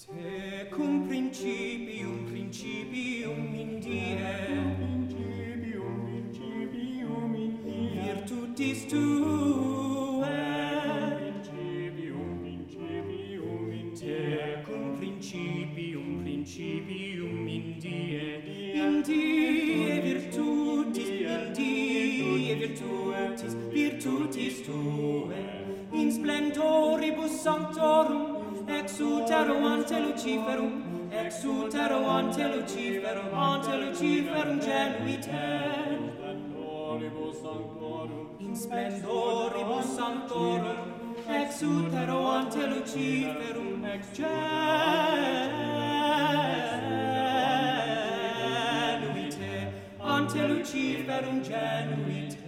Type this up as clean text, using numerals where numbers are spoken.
Te cum principium in die, virtutis tue. Te cum principium in die virtutis tue, in splendoribus sanctorum, ex utero ante Luciferum genuite. In splendoribus sanctorum, ex utero ante Luciferum genuite.